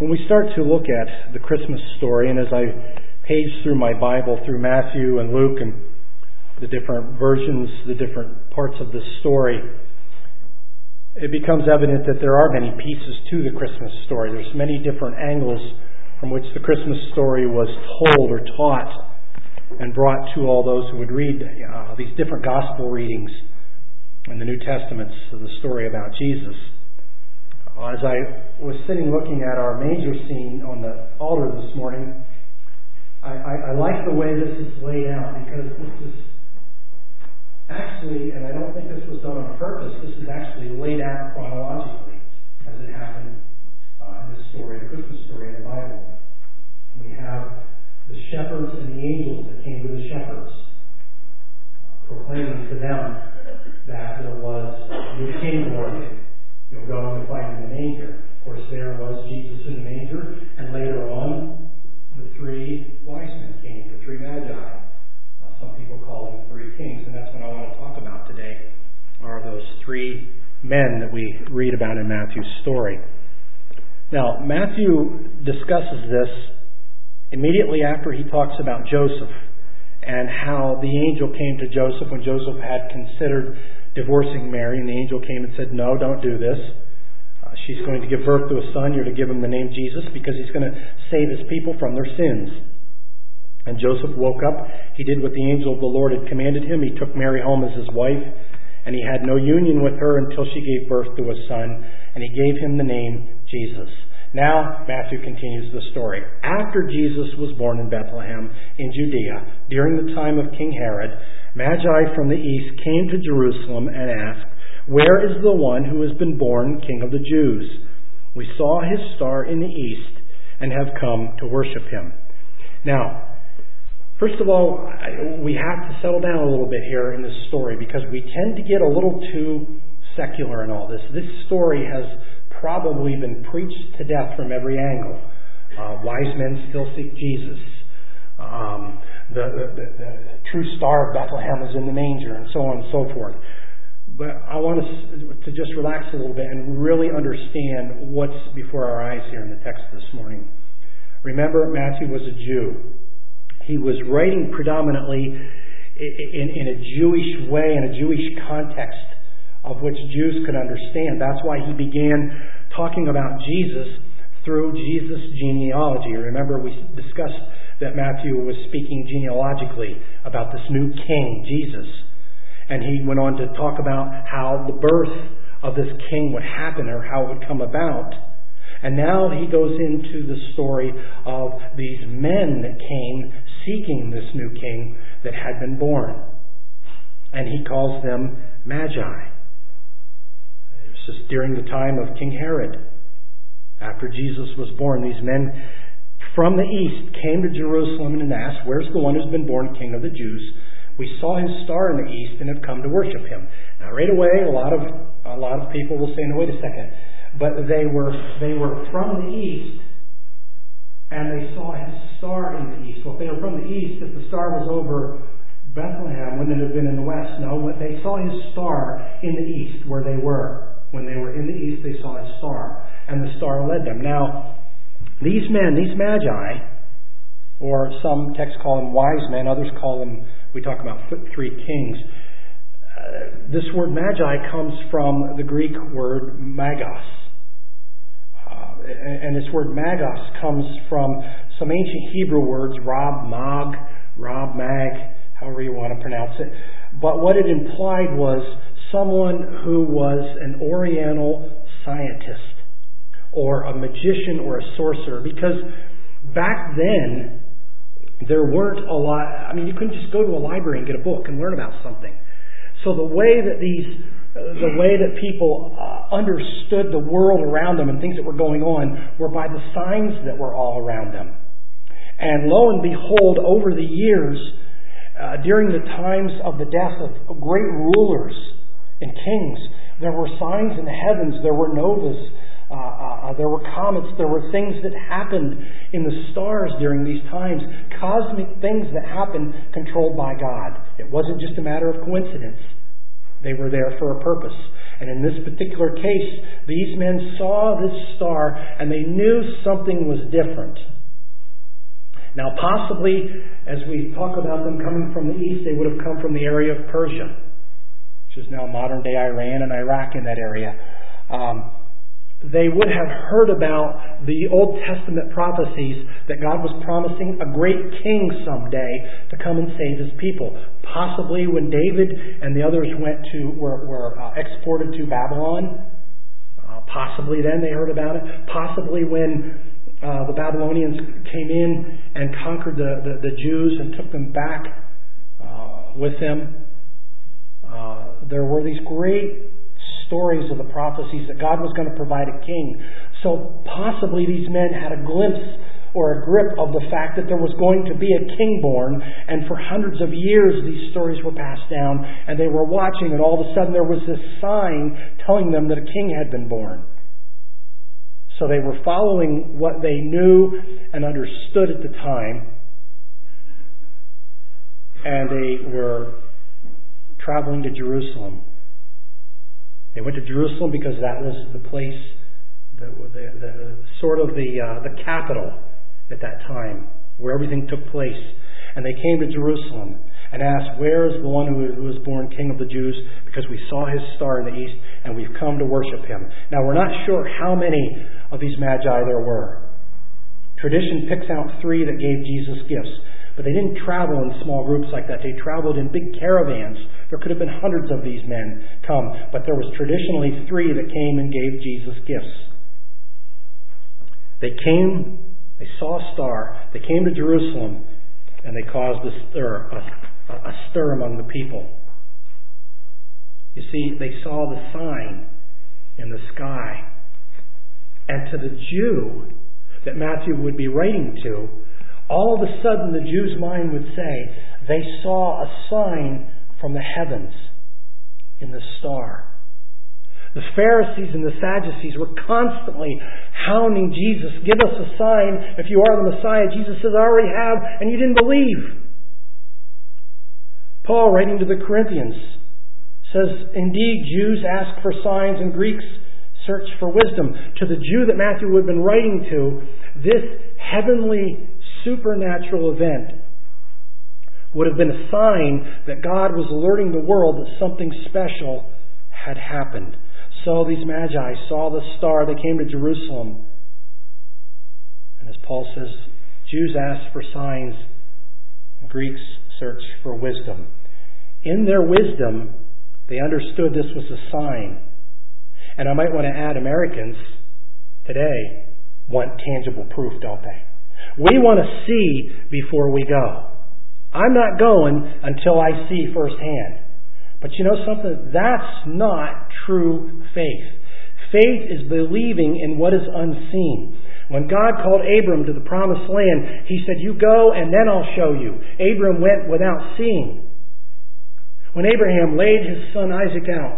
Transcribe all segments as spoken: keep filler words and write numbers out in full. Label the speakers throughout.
Speaker 1: When we start to look at the Christmas story, and as I page through my Bible, through Matthew and Luke and the different versions, the different parts of this story, it becomes evident that there are many pieces to the Christmas story. There's many different angles from which the Christmas story was told or taught and brought to all those who would read uh, these different gospel readings in the New Testaments of the story about Jesus. As I was sitting looking at our manger scene on the altar this morning, I, I, I like the way this is laid out, because this is actually, and I don't think this was done on purpose, this is actually laid out chronologically as it happened uh, in this story, the Christmas story in the Bible. We have the shepherds and the angels that came to the shepherds, uh, proclaiming to them that there was a new king born. You'll go and find in the manger. Of course, there was Jesus in the manger, and later on, the three wise men came, the three magi. Uh, some people call them three kings, and that's what I want to talk about today, are those three men that we read about in Matthew's story. Now, Matthew discusses this immediately after he talks about Joseph and how the angel came to Joseph when Joseph had considered divorcing Mary, and the angel came and said, no, don't do this. Uh, she's going to give birth to a son. You're to give him the name Jesus because he's going to save his people from their sins. And Joseph woke up. He did what the angel of the Lord had commanded him. He took Mary home as his wife, and he had no union with her until she gave birth to a son, and he gave him the name Jesus. Now, Matthew continues the story. After Jesus was born in Bethlehem in Judea, during the time of King Herod, Magi from the east came to Jerusalem and asked, where is the one who has been born King of the Jews? We saw his star in the east and have come to worship him. Now, first of all, we have to settle down a little bit here in this story, because we tend to get a little too secular in all this. This story has probably been preached to death from every angle. Uh, wise men still seek Jesus. Um, the, the, the, the true star of Bethlehem is in the manger, and so on and so forth. But I want us to just relax a little bit and really understand what's before our eyes here in the text this morning. Remember, Matthew was a Jew. He was writing predominantly in, in a Jewish way, in a Jewish context of which Jews could understand. That's why he began talking about Jesus through Jesus' genealogy. Remember, we discussed that Matthew was speaking genealogically about this new king, Jesus. And he went on to talk about how the birth of this king would happen, or how it would come about. And now he goes into the story of these men that came seeking this new king that had been born. And he calls them Magi. It's just during the time of King Herod. After Jesus was born, these men from the east came to Jerusalem and asked, where's the one who's been born King of the Jews? We saw his star in the east and have come to worship him. Now, right away, a lot of a lot of people will say, no, wait a second. But they were they were from the east, and they saw his star in the east. Well, if they were from the east, if the star was over Bethlehem, wouldn't it have been in the west? No, but they saw his star in the east where they were. When they were in the east, they saw his star, and the star led them. Now, these men, these Magi, or some texts call them wise men, others call them, we talk about three kings. Uh, this word Magi comes from the Greek word magos. Uh, and, and this word magos comes from some ancient Hebrew words, Rab, Mag, Rab, Mag, however you want to pronounce it. But what it implied was someone who was an Oriental scientist, or a magician, or a sorcerer. Because back then, there weren't a lot, I mean, you couldn't just go to a library and get a book and learn about something. So the way that these, uh, the way that people uh, understood the world around them and things that were going on were by the signs that were all around them. And lo and behold, over the years, uh, during the times of the death of great rulers and kings, there were signs in the heavens, there were novas, Uh, uh, there were comets, there were things that happened in the stars during these times, cosmic things that happened controlled by God. It wasn't just a matter of coincidence. They were there for a purpose. And in this particular case, these men saw this star and they knew something was different. Now possibly, as we talk about them coming from the east, they would have come from the area of Persia, which is now modern-day Iran and Iraq in that area. Um, they would have heard about the Old Testament prophecies that God was promising a great king someday to come and save His people. Possibly when David and the others went to were, were uh, exported to Babylon. Uh, possibly then they heard about it. Possibly when uh, the Babylonians came in and conquered the, the, the Jews and took them back uh, with them. Uh, there were these great stories of the prophecies that God was going to provide a king. So possibly these men had a glimpse or a grip of the fact that there was going to be a king born, and for hundreds of years these stories were passed down, and they were watching, and all of a sudden there was this sign telling them that a king had been born. So they were following what they knew and understood at the time, and they were traveling to Jerusalem. They went to Jerusalem because that was the place, the, the, the sort of the uh, the capital at that time, where everything took place. And they came to Jerusalem and asked, "Where is the one who was born King of the Jews? Because we saw his star in the east, and we've come to worship him." Now we're not sure how many of these magi there were. Tradition picks out three that gave Jesus gifts. But they didn't travel in small groups like that. They traveled in big caravans. There could have been hundreds of these men come. But there was traditionally three that came and gave Jesus gifts. They came, they saw a star, they came to Jerusalem, and they caused a stir, a, a stir among the people. You see, they saw the sign in the sky. And to the Jew that Matthew would be writing to, all of a sudden the Jew's mind would say they saw a sign from the heavens in the star. The Pharisees and the Sadducees were constantly hounding Jesus. "Give us a sign if you are the Messiah." Jesus says, "I already have, and you didn't believe." Paul, writing to the Corinthians, says, "Indeed, Jews ask for signs and Greeks search for wisdom." To the Jew that Matthew would have been writing to, this heavenly supernatural event would have been a sign that God was alerting the world that something special had happened. So these magi saw the star. They came to Jerusalem. And as Paul says, Jews asked for signs, and Greeks searched for wisdom. In their wisdom, they understood this was a sign. And I might want to add, Americans today want tangible proof, don't they? We want to see before we go. I'm not going until I see firsthand. But you know something? That's not true faith. Faith is believing in what is unseen. When God called Abram to the promised land, He said, "You go and then I'll show you." Abram went without seeing. When Abraham laid his son Isaac out,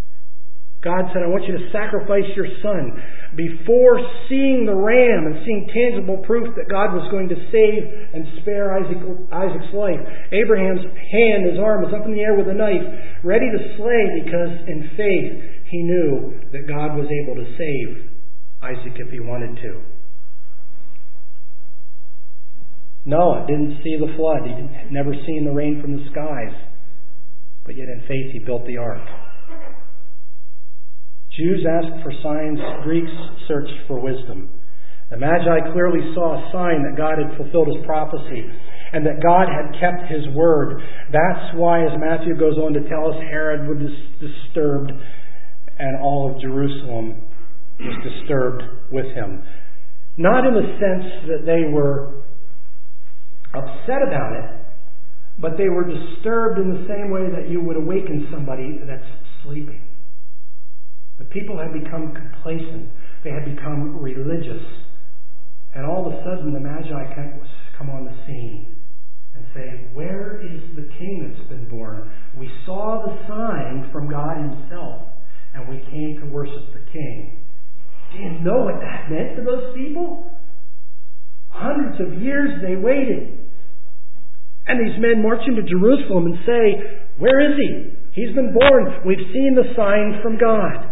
Speaker 1: God said, "I want you to sacrifice your son." Before seeing the ram and seeing tangible proof that God was going to save and spare Isaac, Isaac's life, Abraham's hand, his arm was up in the air with a knife, ready to slay, because in faith he knew that God was able to save Isaac if He wanted to. Noah didn't see the flood. He had never seen the rain from the skies. But yet in faith he built the ark. Jews asked for signs, Greeks searched for wisdom. The Magi clearly saw a sign that God had fulfilled His prophecy and that God had kept His word. That's why, as Matthew goes on to tell us, Herod was disturbed and all of Jerusalem was disturbed with him. Not in the sense that they were upset about it, but they were disturbed in the same way that you would awaken somebody that's sleeping. The people had become complacent. They had become religious. And all of a sudden the Magi come on the scene and say, "Where is the king that's been born? We saw the sign from God Himself, and we came to worship the king." Do you know what that meant to those people? Hundreds of years they waited. And these men march into Jerusalem and say, "Where is He? He's been born. We've seen the sign from God.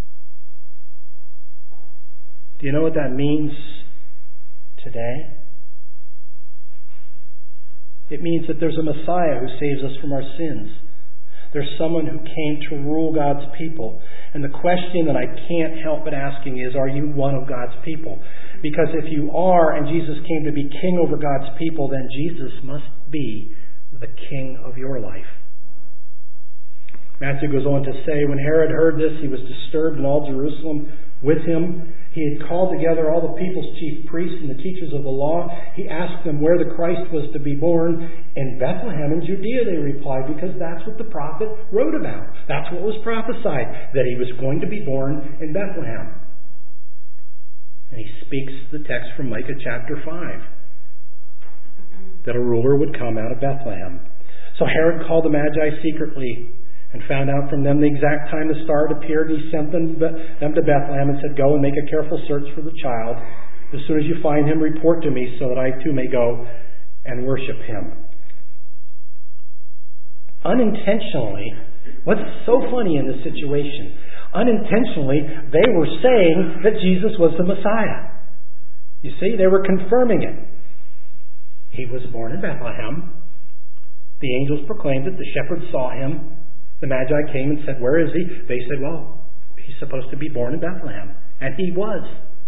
Speaker 1: Do you know what that means today? It means that there's a Messiah who saves us from our sins. There's someone who came to rule God's people. And the question that I can't help but asking is, are you one of God's people? Because if you are, and Jesus came to be king over God's people, then Jesus must be the king of your life. Matthew goes on to say, when Herod heard this, he was disturbed, and all Jerusalem with him. He had called together all the people's chief priests and the teachers of the law. He asked them where the Christ was to be born. In Bethlehem in Judea, they replied, because that's what the prophet wrote about. That's what was prophesied, that he was going to be born in Bethlehem. And he speaks the text from Micah chapter five, that a ruler would come out of Bethlehem. So Herod called the Magi secretly and found out from them the exact time the star had appeared. He sent them, them to Bethlehem and said, go and make a careful search for the child. As soon as you find him, report to me so that I too may go and worship him. Unintentionally, what's so funny in this situation? Unintentionally, they were saying that Jesus was the Messiah. You see, they were confirming it. He was born in Bethlehem. The angels proclaimed it. The shepherds saw him. The Magi came and said, where is he? They said, well, he's supposed to be born in Bethlehem. And he was.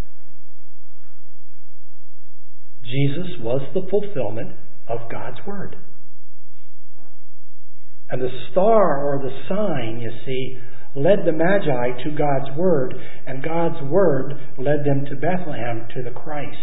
Speaker 1: Jesus was the fulfillment of God's word. And the star, or the sign, you see, led the Magi to God's word. And God's word led them to Bethlehem, to the Christ.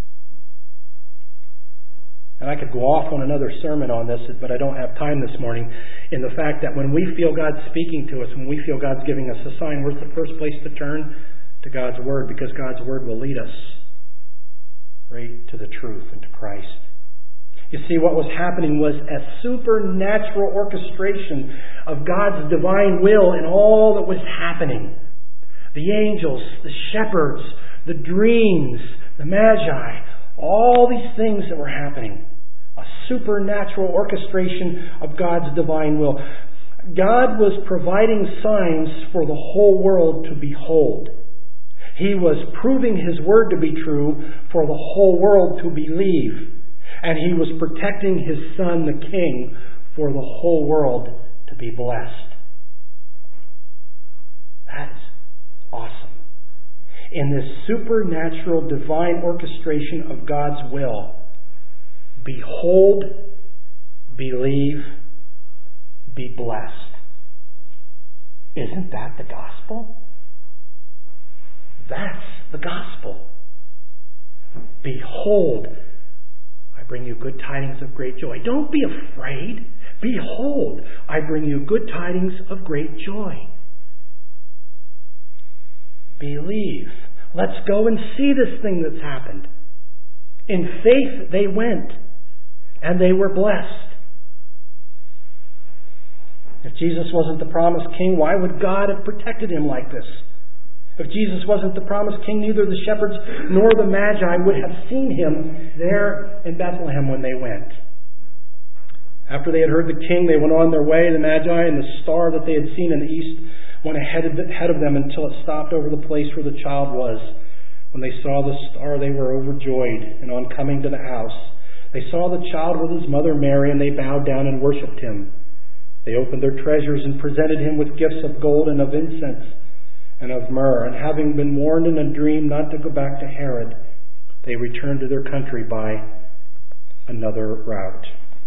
Speaker 1: And I could go off on another sermon on this, but I don't have time this morning, in the fact that when we feel God speaking to us, when we feel God's giving us a sign, where's the first place to turn? To God's Word, because God's Word will lead us right to the truth and to Christ. You see, what was happening was a supernatural orchestration of God's divine will in all that was happening. The angels, the shepherds, the dreams, the Magi, all these things that were happening. A supernatural orchestration of God's divine will. God was providing signs for the whole world to behold. He was proving His word to be true for the whole world to believe. And He was protecting His Son, the King, for the whole world to be blessed. That's awesome. In this supernatural divine orchestration of God's will, behold, believe, be blessed. Isn't that the gospel? That's the gospel. Behold, I bring you good tidings of great joy. Don't be afraid. Behold, I bring you good tidings of great joy. Believe. Let's go and see this thing that's happened. In faith they went, and they were blessed. If Jesus wasn't the promised king, why would God have protected him like this? If Jesus wasn't the promised king, neither the shepherds nor the Magi would have seen him there in Bethlehem when they went. After they had heard the king, they went on their way. The Magi and the star that they had seen in the east went ahead of them until it stopped over the place where the child was. When they saw the star, they were overjoyed. And on coming to the house, they saw the child with his mother Mary, and they bowed down and worshipped him. They opened their treasures and presented him with gifts of gold and of incense and of myrrh. And having been warned in a dream not to go back to Herod, they returned to their country by another route.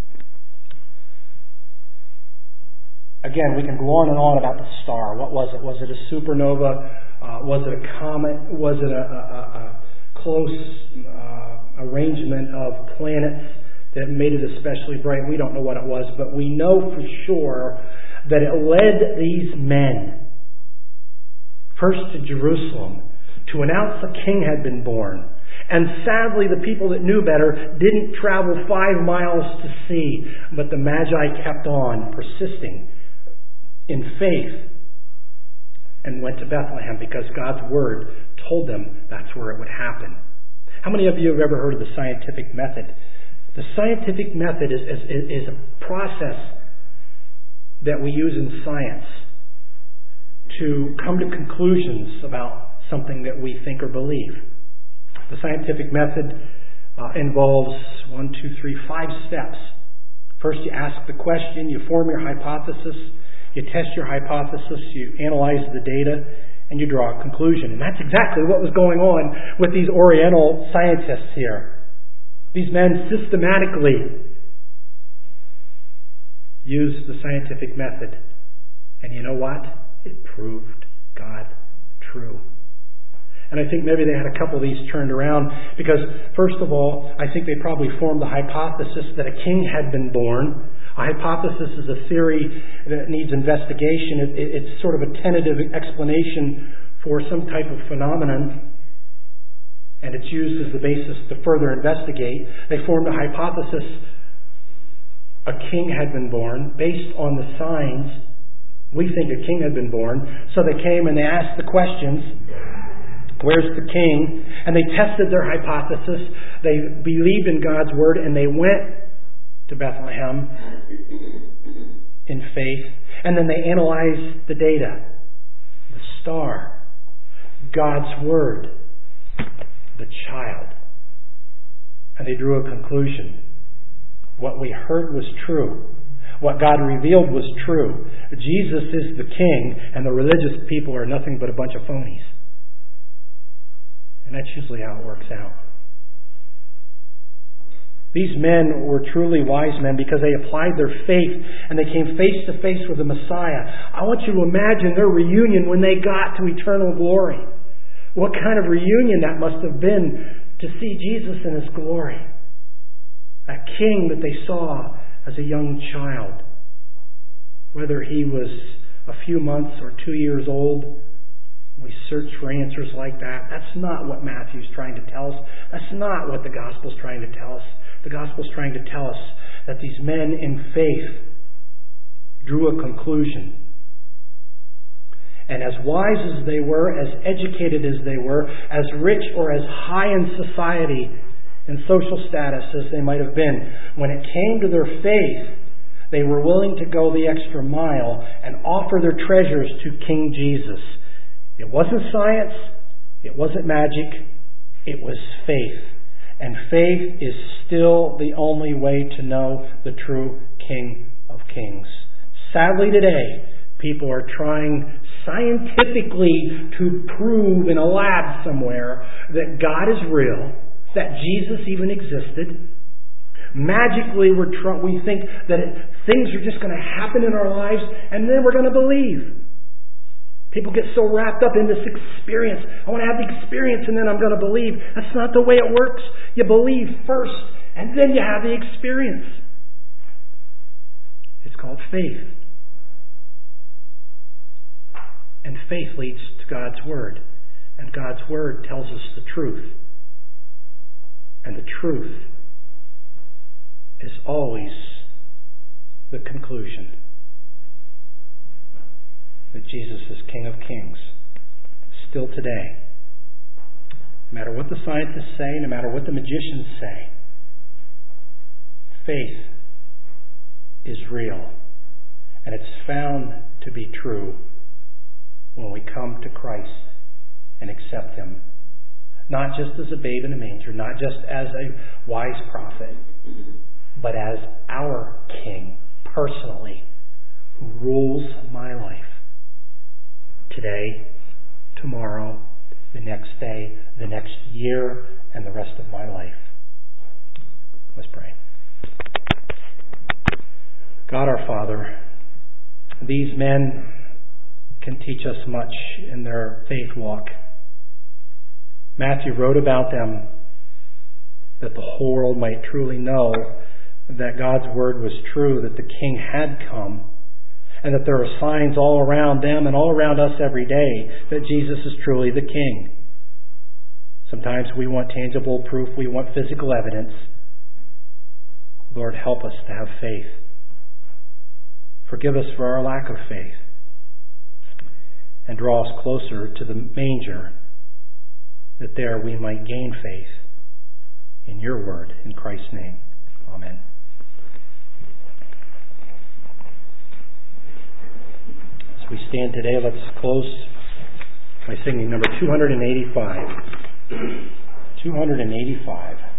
Speaker 1: Again, we can go on and on about the star. What was it? Was it a supernova? Uh, was it a comet? Was it a, a, a close uh, arrangement of planets that made it especially bright? We don't know what it was, but we know for sure that it led these men first to Jerusalem to announce the king had been born. And sadly, the people that knew better didn't travel five miles to see, but the Magi kept on persisting in faith and went to Bethlehem because God's word told them that's where it would happen. How many of you have ever heard of the scientific method? The scientific method is, is, is a process that we use in science to come to conclusions about something that we think or believe. The scientific method uh, involves one, two, three, five steps. First, you ask the question, you form your hypothesis, you test your hypothesis, you analyze the data, and you draw a conclusion. And that's exactly what was going on with these Oriental scientists here. These men systematically used the scientific method. And you know what? It proved God true. And I think maybe they had a couple of these turned around because, first of all, I think they probably formed the hypothesis that a king had been born. A hypothesis is a theory that needs investigation. It, it, it's sort of a tentative explanation for some type of phenomenon, and it's used as the basis to further investigate. They formed a hypothesis a king had been born based on the signs. We think a king had been born. So they came and they asked the questions. Where's the king? And they tested their hypothesis. They believed in God's word and they went to Bethlehem in faith. And then they analyzed the data. The star. God's word. The child. And they drew a conclusion. What we heard was true. What God revealed was true. Jesus is the king and the religious people are nothing but a bunch of phonies. And that's usually how it works out. These men were truly wise men because they applied their faith and they came face to face with the Messiah. I want you to imagine their reunion when they got to eternal glory. What kind of reunion that must have been to see Jesus in His glory. That king that they saw as a young child. Whether he was a few months or two years old, we search for answers like that. That's not what Matthew's trying to tell us. That's not what the Gospel's trying to tell us. The Gospel's trying to tell us that these men in faith drew a conclusion. And as wise as they were, as educated as they were, as rich or as high in society and social status as they might have been, when it came to their faith, they were willing to go the extra mile and offer their treasures to King Jesus. It wasn't science. It wasn't magic. It was faith. And faith is still the only way to know the true King of Kings. Sadly today, people are trying scientifically to prove in a lab somewhere that God is real, that Jesus even existed. Magically, we're tr- we think that it, things are just going to happen in our lives and then we're going to believe. People get so wrapped up in this experience. I want to have the experience and then I'm going to believe. That's not the way it works. You believe first and then you have the experience. It's called faith. And faith leads to God's Word. And God's Word tells us the truth. And the truth is always the conclusion. That Jesus is King of Kings. Still today. No matter what the scientists say, no matter what the magicians say, faith is real. And it's found to be true when we come to Christ and accept Him. Not just as a babe in a manger, not just as a wise prophet, but as our King, personally, who rules my life. Today, tomorrow, the next day, the next year, and the rest of my life. Let's pray. God our Father, these men can teach us much in their faith walk. Matthew wrote about them that the whole world might truly know that God's word was true, that the King had come, and that there are signs all around them and all around us every day that Jesus is truly the King. Sometimes we want tangible proof, we want physical evidence. Lord, help us to have faith. Forgive us for our lack of faith. And draw us closer to the manger, that there we might gain faith in your word. In Christ's name, amen. we stand today, let's close by singing number two eighty-five. two eighty-five.